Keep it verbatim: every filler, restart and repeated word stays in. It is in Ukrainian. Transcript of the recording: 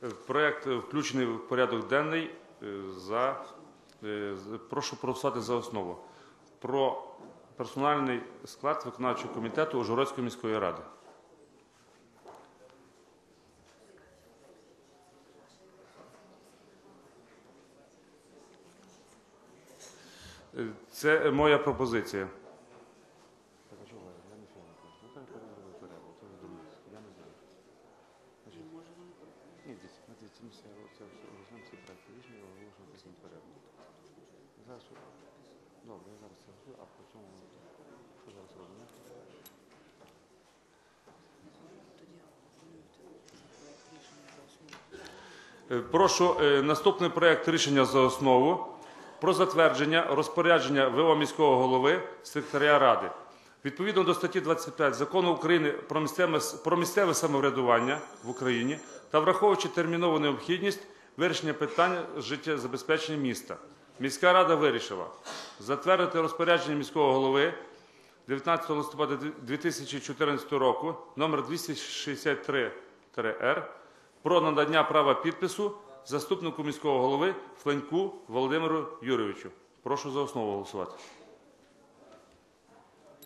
Проект включений в порядок денний. За... Прошу проголосувати за основу. Про персональний склад виконавчого комітету Ужгородської міської ради. Це моя пропозиція. Прошу наступний проект рішення за основу про затвердження розпорядження в о міського голови секретаря Ради. Відповідно до статті двадцять п'ять Закону України про місцеве, про місцеве самоврядування в Україні та враховуючи термінову необхідність вирішення питання життєзабезпечення міста, міська рада вирішила затвердити розпорядження міського голови дев'ятнадцятого листопада дві тисячі чотирнадцятого року номер двісті шістдесят три Р про надання права підпису заступнику міського голови Фленьку Володимиру Юрійовичу. Прошу за основу голосувати.